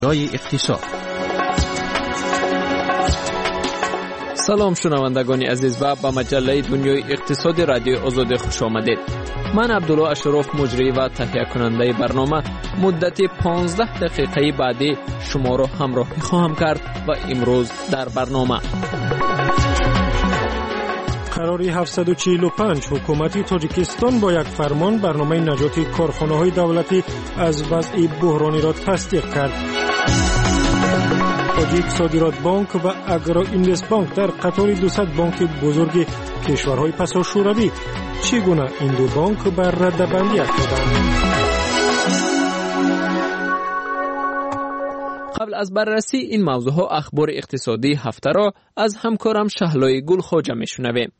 اقتصاد. سلام شنوندگان عزیز و به مجله دنیای اقتصاد رادیو آزاد خوش آمدید. من عبدالله اشرف مجری و تهیه کننده برنامه مدت 15 دقیقه بعدی شما را همراهی خواهم کرد و امروز در برنامه قراری 745 حکومت تاجیکستان با یک فرمان برنامه نجات کارخانه‌های دولتی از وضع بحرانی را تصدیق کرد. تاجیک صادرات بانک و اگرو اینوست بانک در قطار 200 بانک بزرگ کشورهای پسا شوروی. چگونه این دو بانک بر رده‌بندی افتادند؟ قبل از بررسی این موضوع ها اخبار اقتصادی هفته را از همکارم شهلای گل خواجه میشنویم.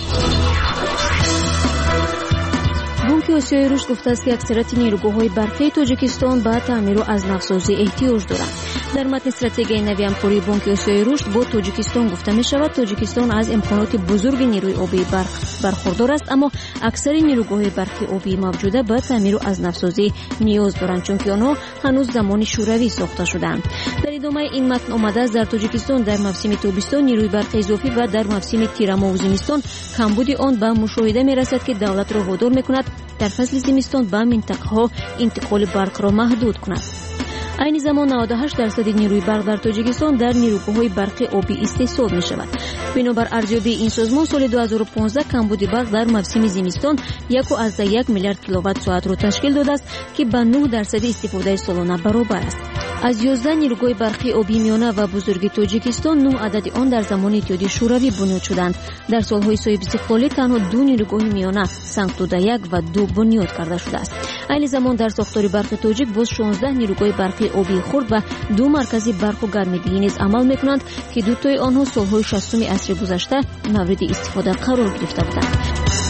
بانک آسیای رشد گفته است که اکثریت نیروگاه‌های برقی تاجیکستان به تعمیر و از نوسازی احتیاج دارند. در متن استراتژی نوی همکاری بانک آسیای رشد با تاجیکستان گفته می شود تاجیکستان از امکانات بزرگ نیروی آبی برخوردار است، اما اکثر نیروگاه‌های برقی آبی موجوده به تعمیر و از نوسازی نیاز دارند، چون که آنها هنوز زمان شوروی ساخته شدند. در ادامه این متن آمده است در تاجیکستان در موسم تابستان نیروی برقی اضافی و در موسم تیرماه و زمستان کمبود آن به مشاهده می رسد که دولت را وادار می کند در فصل زمستان به منطقه‌ها انتقال برق را محدود کند. این زمان 98% نیروی برق در تاجیکستان در نیروگاه‌های برقی آبی استحصال می‌شود. بنابر ارزیابی این سازمان سال 2015 کمبود برق در موسم زمستان 1.1 میلیارد کیلووات ساعت را تشکیل داده است که به 9% استفاده سالانه برابر است. از 11 نیروگاه برقی آبی میانه و بزرگ تاجیکستان 9 عدد آن در زمان اتحادیه شوروی بنیاد شدند. در سالهای صاحب استقلالی تنها 2 نیروگاه میانه سنگ‌دوده 1 و 2 بنیاد کرده شده است. این زمان در ساختار برق تاجیک باز 16 نیروگاه برقی آبی خرد و 2 مرکز برق و گرمایشی نیز عمل می‌کنند که دو تای آنها سالهای 60 عصر گذشته مورد استفاده قرار گرفته بودند.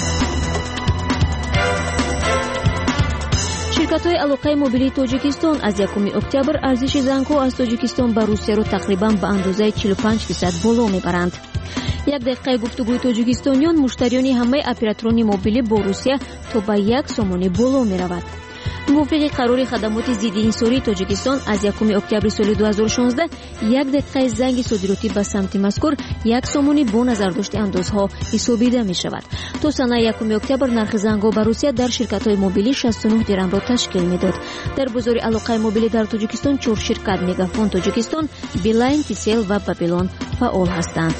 شرکت‌های علاقه موبیلی تاجیکستان از 1 اکتبر ارزش زنگ‌ها از تاجیکستان به روسیه را تقریباً به اندازه 45% بالا می‌برند. یک دقیقه گفتگوی تاجیکستانیان مشتریان همه اپراتوران موبیلی با روسیه تا به 1 سومانی بالا می‌رود. موافق قرار خدمات ضد انحصاری تاجیکستان از 1 اکتبر سال 2016 یک دقیقه زنگ صادراتی به سمت مذکور 1 سومانی با نظر داشته اندازها حسابیده می شود. تا سال 1 اکتبر نرخ زنگ‌ها به روسیه در شرکت‌های موبیلی 69 درم را تشکیل می‌داد. در بازار علاقه موبیلی در تاجیکستان 4 شرکت مگافون تاجیکستان، بیلاین، تیسل و بابلون فعال هستند.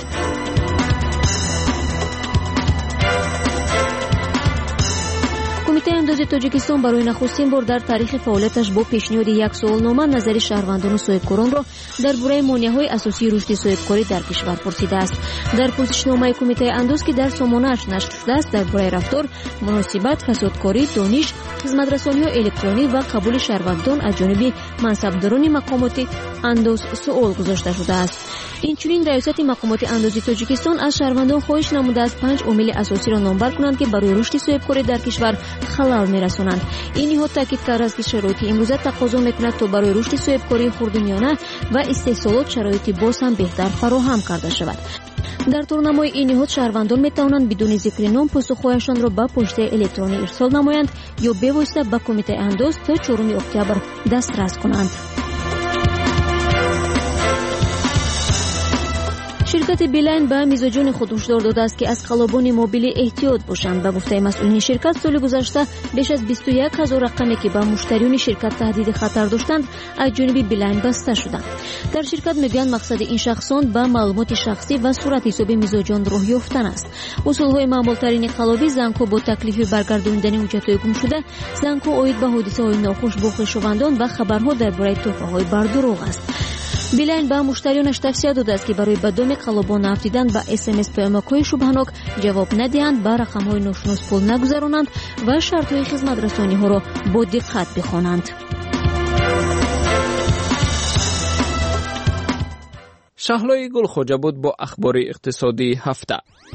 کمیته اندازه تاجیکستان برای نخستین بار در تاریخ فعالیتش با پیشنهاد یک سوالنامه نظر شهروندان صاحبکاران را درباره مانع‌های اساسی رشد صاحبکاری در کشور پرسیده است. در پرسشنامه کمیته انداز که در سامانه‌اش نشر شده است درباره رفتار، مناسبت، فسادکاری، دانش، خدمت‌رسانی‌های الکترونی و قبول شهروندان از جانب منصبداران مقامات انداز سوال گذاشته شده است. اینچنین ریاست مقامات اندازی تاجیکستان از شهروندان خواهش نموده است 5 عامل اساسی را نامبر کنند که برای رشد صاحبکاری در کشور خلل می‌رسانند. این نهاد تاکید کرده است که شرایط امروزه تقاضا می‌کند تا برای رشد صاحبکاری خردمیانه و استحصالات شرایط باز هم بهتر فراهم کرده شود. در راهنمای این نهاد شهروندان می‌توانند بدون ذکر نام پاسخ‌هایشان را به پشت الکترونی ارسال نمایند یا به واسطه به کمیته انداز تا 4 اکتبر دسترس کنند. شرکت بیلاین به میزاجان خود هشدار داده است که از خلبان موبیلی احتیاط باشند. به گفته مسئولین شرکت سال گذشته بیش از 21,000 رقمی که به مشتریان شرکت تهدید خطر داشتند از جانب بیلاین بسته شدند. در شرکت میگویند مقصد این شخصان به معلومات شخصی و صورت حساب میزاجان راه یافتن است. اصولهای معمولترین خلابی زنگ‌ها با تکلیف برگرداندن حجت‌های گم شده، زنگ‌ها عاید به حادثه‌های ناخوش با خویشاوندان و خبرها درباره تحفه‌های بر دروغ است. بیلاین به مشتریانش توصیه داده است که برای به دام خلبان نفتیدن به SMS پیامک‌های شبهناک جواب ندهند، به رقم‌های ناشناس پول نگذرانند و شرط‌های خدمت رسانی‌ها را با دقت بخوانند. شهلای گل خواجه بود با اخبار اقتصادی هفته.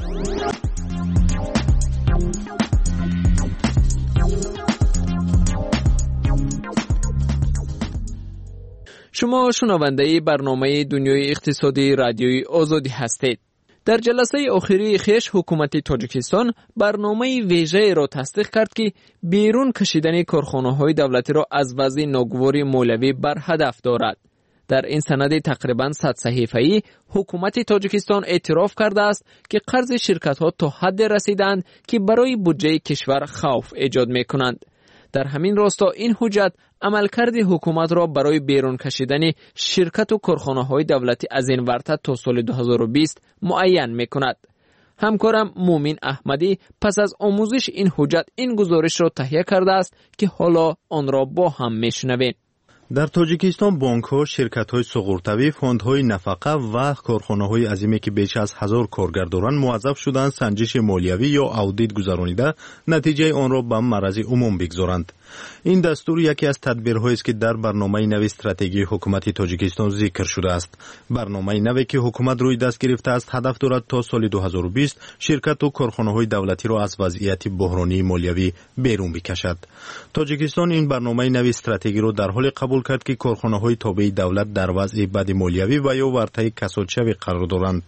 شما شنونده برنامه دنیای اقتصادی رادیوی آزادی هستید. در جلسه آخری خویش حکومت تاجیکستان برنامه ویژه را تصدیق کرد که بیرون کشیدن کارخانه‌های دولتی را از وضع ناگوار مولوی بر هدف دارد. در این سند تقریباً 100 صحیفه‌ای حکومت تاجیکستان اعتراف کرده است که قرض شرکت‌ها تا حد رسیدند که برای بودجه کشور خوف ایجاد می‌کنند. در همین راستا این حجت عملکرد حکومت را برای بیرون کشیدن شرکت و کارخانه‌های دولتی از این ورطه تا سال 2020 معین می‌کند. همکارم مومن احمدی پس از آموزش این حجت این گزارش را تهیه کرده است که حالا آن را با هم میشنویم. در تاجیکستان بانک‌ها، شرکت‌های سقورتوی، فوندهای نفقه و کارخانه‌های عظیمی که بیش از 1000 کارگر دارند موظف شدند سنجش مالیوی یا اودیت گذرانیده نتیجه آن را به معرض عموم بگذارند. این دستور یکی از تدبیرهایی است که در برنامه نو استراتژی حکومت تاجیکستان ذکر شده است. برنامه نوی که حکومت روی دست گرفته است هدف دارد تا سال 2020 شرکت و کارخانه‌های دولتی را از وضعیت بحرانی مالیوی بیرون بکشد. تاجیکستان این برنامه نو استراتژی را در حال قبول کرد که کارخانه‌های تابع دولت در وضع بد مالیوی و یا ورطه کسادشوی قرار دارند.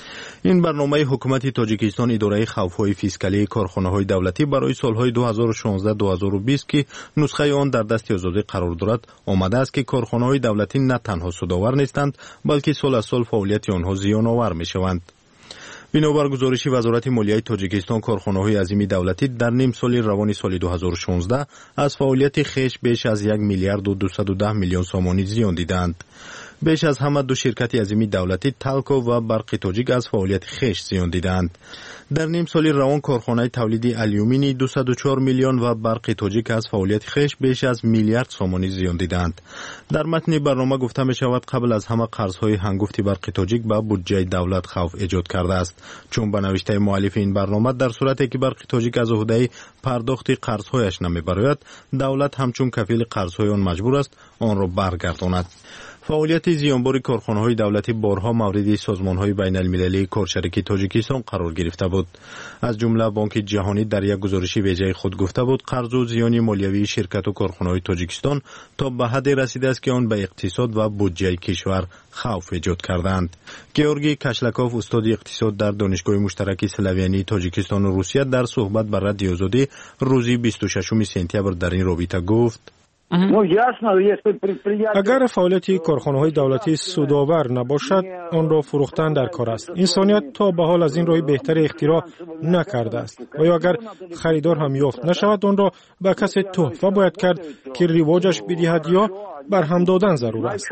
این برنامه حکومت تاجیکستان اداره خوف‌های فیسکالی کارخانه‌های دولتی برای سالهای 2016-2020 که نسخه آن در دست آزادی قرار دارد آمده است که کارخانه‌های دولتی نه تنها سودآور نیستند بلکه سال از سال فعالیت آنها زیان‌آور می‌شوند. بنابر گزارش وزارت مالیه تاجیکستان کارخانه‌های عظیم دولتی در نیم سال روان سال 2016 از فعالیت خویش بیش از 1 میلیارد و 210 میلیون سامانی زیان دیدند. بیش از همه دو شرکت عظیم دولتی تالکو و برق تاجیک از فعالیت خویش زیان دیدند. در نیم سال روان کارخانه تولید آلیومینی 204 میلیون و برق تاجیک از فعالیت خویش بیش از میلیارد سامانی زیان دیدند. در متن برنامه گفته می شود قبل از همه قرض‌های هنگفت برق تاجیک به بودجه دولت خوف ایجاد کرده است، چون به نوشته مؤلف این برنامه در صورتی که برق تاجیک از عهده پرداخت قرض‌هایش نمی‌براید دولت همچون کفیل قرض‌های آن مجبور است آن را برگرداند. فعالیت زیانبار کارخانه‌های دولتی بارها مورد سازمان‌های بین‌المللی کارشریک تاجیکستان قرار گرفته بود. از جمله بانک جهانی در یک گزارش ویژه خود گفته بود قرض و زیان مالیوی شرکت و کارخانه‌های تاجیکستان تا به حدی رسیده است که آن به اقتصاد و بودجه کشور خوف ایجاد کردند. گیورگی کاشلاکوف استاد اقتصاد در دانشگاه مشترک سلاویانی تاجیکستان و روسیه در صحبت با رادیو آزادی روز 26 سپتامبر در این رابطه گفت: اگر فعالیت کارخانه‌های دولتی سودآور نباشد آن را فروختن در کار است. انسانیت تا به حال از این راه بهتر اختراع نکرده است و یا اگر خریدار هم یافت نشود آن را به کسی تحفه باید کرد که رواجش بدهد یا برهم دادن ضرور است.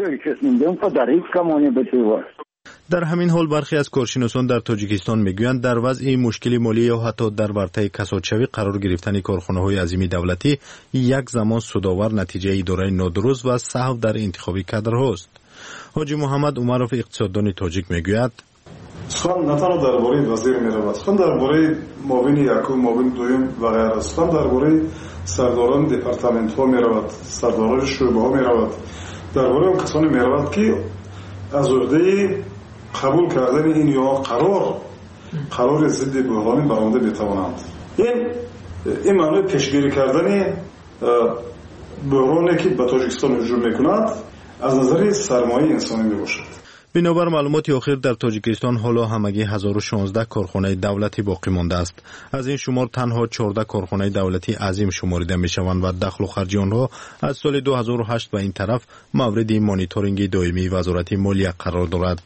در همین حال برخی از کارشناسان در تاجیکستان میگویند در وضع مشکل مالی یا حتی در ورطه کسادشوی قرار گرفتن کارخانه‌های عظیم دولتی یک زمان سودآور نتیجه اداره نادرست و سهو در انتخاب کادرهاست. حاجی محمد عمرов اقتصاددان تاجیک میگوید: سخن نه تنها درباره وزیر میرود، سخن درباره معاون یکم، معاون دوم و غیره، سخن درباره سرداران دپارتمنت‌ها میرود، سرداران شعبه‌ها میرود، درباره اون کسانی میرود که از عهده قبول کردن این یا قرار ضد بحرانی برآمده بتوانند. این معنی پیشگیری کردن بحرانی که به تاجیکستان هجوم میکند از نظر سرمایه انسانی میباشد. بنابر معلومات آخر در تاجیکستان حالا همگی 1016 کارخانه دولتی باقی مانده است. از این شمار تنها 14 کارخانه دولتی عظیم شمارده می شوند و دخل و خرج آنها از سال 2008 به این طرف مورد مانیتورینگ دائمی وزارت مالیه قرار دارد.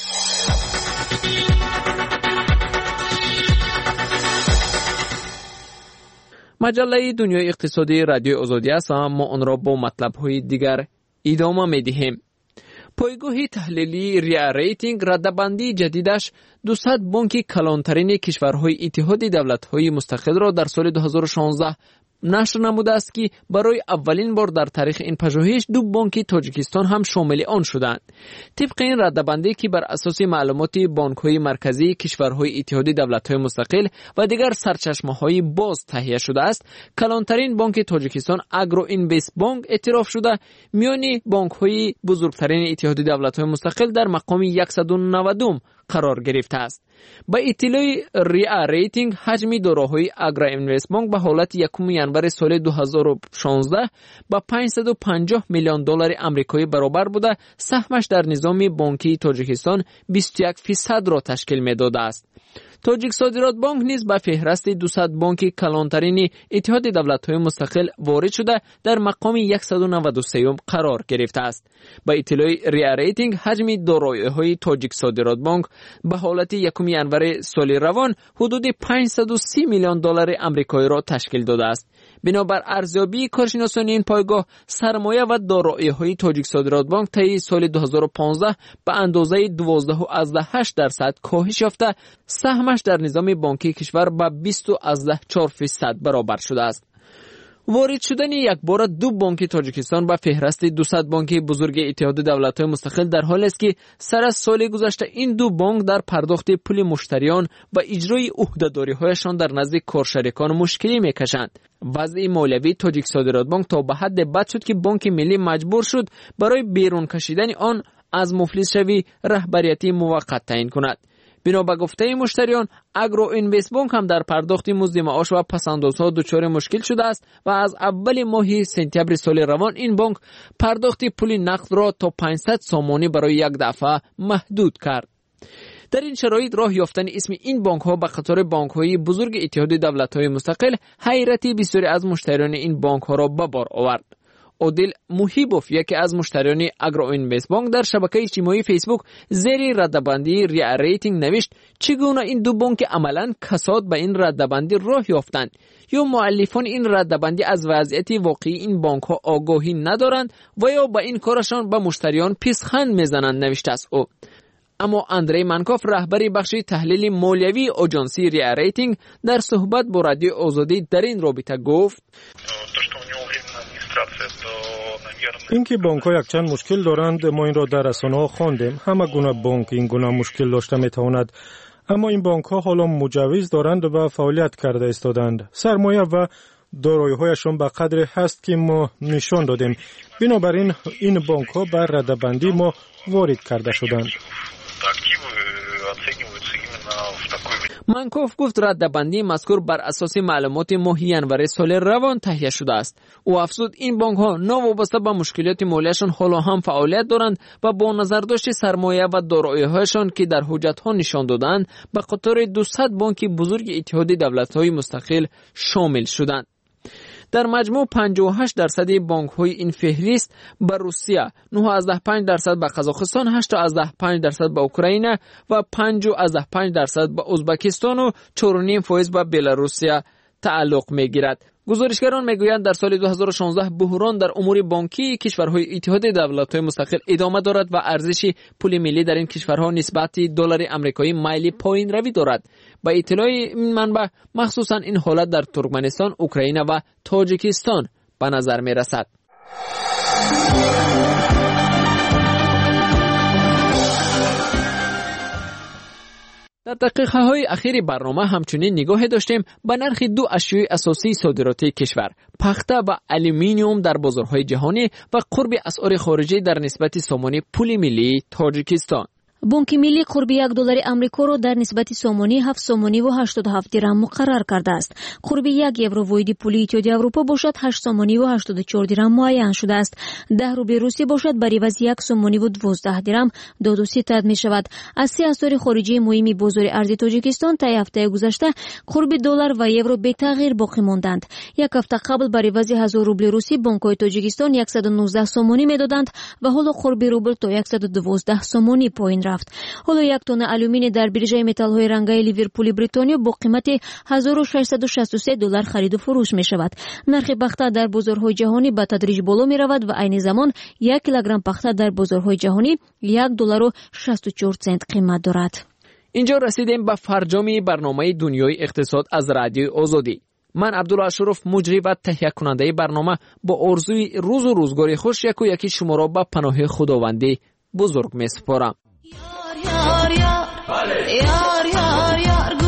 مجله دنیای اقتصادی رادیو آزادی است. ما آن را با مطلب‌های دیگر ادامه می‌دهیم. پایگاه تحلیلی ریا ریتینگ ردبندی جدیدش 200 بانک کلانترین کشورهای اتحاد دولت‌های مستقل را در سال 2016 نشر نموده است که برای اولین بار در تاریخ این پژوهش دو بانک تاجیکستان هم شامل آن شدند. طبق این ردبندی که بر اساس معلومات بانک‌های مرکزی کشورهای اتحاد دولت‌های مستقل و دیگر سرچشمه‌های باز تهیه شده است، کلانترین بانک تاجیکستان اگرو اینوست بانک اعتراف شده میان بانک‌های بزرگترین اتحاد دولت‌های مستقل در مقام 190 قرار گرفته است. با اطلاع ریا ریتینگ حجم داراهای اگرو اینوست بانک به حالت 1 ینور سال 2016 با 550 میلیون دلار آمریکایی برابر بوده، سهمش در نظام بانکی تاجیکستان 21% را تشکیل می‌داده است. تاجیک صادرات بانک نیز به فهرست 200 بانک کلانترین اتحاد دولت‌های مستقل وارد شده در مقام 193 قرار گرفته است. با اطلاع ریا ریتینگ حجم دارایی‌های تاجیک صادرات بانک به حالت 1 ینوری سال روان حدود 530 میلیون دلار آمریکایی را تشکیل داده است. بنابر ارزیابی کارشناسان این پایگاه، سرمایه و دارایی‌های تاجیک صادرات بانک طی سال 2015 به اندازه 12.8% کاهش یافته، سهمش در نظام بانکی کشور به 20.4% برابر شده است. وارد شدن یک بار دو بانک تاجیکستان به فهرست 200 بانک بزرگ اتحاد دولت‌های مستقل در حالی است که سر از سال گذشته این دو بانک در پرداخت پول مشتریان و اجرای عهده‌داری‌هایشان در نزد کارشریکان مشکلی می‌کشند. وضع مالیوی تاجیک صادرات بانک تا به حد بد شد که بانک ملی مجبور شد برای بیرون کشیدن آن از مفلس شوی رهبریتی موقت تعیین کند. بنا به گفته مشتریان، اگرو اینوست بانک هم در پرداخت مزد معاش و پس‌اندازها دچار مشکل شده است و از اول ماه سپتامبر سال روان این بانک پرداخت پول نقد را تا 500 سامانی برای یک دفعه محدود کرد. در این شرایط راه یافتن اسم این بانک ها به قطار بانک های بزرگ اتحاد دولت های مستقل حیرتی بسیاری از مشتریان این بانک ها را به بار آورد. عادل محیبوف، یکی از مشتریان اگرو اینوست بانک، در شبکه اجتماعی فیسبوک زیر ردبندی ریا ریتینگ نوشت چگونه این دو بانک عملاً کساد به این ردبندی راه یافتند، یا مؤلفان این ردبندی از وضعیت واقعی این بانک ها آگاهی ندارند و یا با این کارشان به مشتریان پیشخند میزنند، نوشته است او. اما اندری منکوف، رهبری بخش تحلیل مالیوی آژانسی ریا ریتینگ، در صحبت با رادیو آزادی در این رابطه گفت اینکه بانک‌ها یک چند مشکل دارند، ما این را در رسانه‌ها خواندیم. همه گونه بانک این گونه مشکل داشته میتواند، اما این بانک‌ها حالا مجوز دارند و فعالیت کرده ایستادند. سرمایه و دارایی‌هایشان به قدری هست که ما نشان دادیم. بنابراین این بانک‌ها بر ردبندی ما وارد کرده شدند. منکوف گفت ردبندی مذکور بر اساس معلومات ماه ینوری سال روان تهیه شده است. او افزود این بانک ها ناوابسته به مشکلات مالیشان حالا هم فعالیت دارند و با نظرداشت سرمایه و دارایی هایشان که در حجت ها نشان دادند به قطار 200 بانک بزرگ اتحاد دولت های مستقل شامل شدند. در مجموع 58% بانک های این فهرست به روسیه، 9.5% به قزاقستان، 8.5% به اوکراین و 5.5% به ازبکستان و 4.5% به بلاروسیه تعلق میگیرد. گزارشگران میگویند در سال 2016 بحران در امور بانکی کشورهای اتحاد دولت‌های مستقل ادامه دارد و ارزش پول ملی در این کشورها نسبت دلار آمریکایی میل پایین روی دارد. با اطلاع این منبع، مخصوصا این حالت در ترکمنستان، اوکراین و تاجیکستان به نظر میرسد. در دقیقه‌های اخیر برنامه همچنین نگاه داشتیم به نرخ دو اشیاء اساسی صادراتی کشور، پخته و آلومینیوم در بازارهای جهانی و قرب اسعار خارجی در نسبت سامانه پول ملی تاجیکستان. بانک ملی قرب $1 آمریکا را در نسبت سامانی 7 سامانی و 87 درهم مقرر کرده است. قرب 1 یورو واحد پول اتحاد اروپا باشد 8 سامانی و 84 درهم معین شده است. 10 روبل روسی باشد بر عوض 1 سامانی و 12 درهم داد و ستد می شود. از 3 اسعار خارجی مهم بازار ارزی تاجیکستان تا هفته گذشته قرب دلار و یورو به تغییر باقی ماندند. یک هفته قبل بر عوض 1000 روبل روسی بانک‌های تاجیکستان 119 سامانی میدادند و حالا قرب روبل تا 112 سامانی پایین رفت. حالا یک تن آلومینی در بیرژه متال‌های رنگی لیورپول بریتانیا با قیمت $1663 خرید و فروش می شود. نرخ پخته در بازارهای جهانی به تدریج بالا می رود و عین زمان 1 کیلوگرم پخته در بازارهای جهانی $1.64 قیمت دارد. اینجا رسیدیم به فرجام برنامه دنیای اقتصاد از رادیو آزادی. من عبدالله اشرف، مجری و تهیه کننده برنامه، با آرزوی روز و روزگاری خوش یکی شما را به پناه خداوندی بزرگ می سپارم. یار یار یار، یار یار یار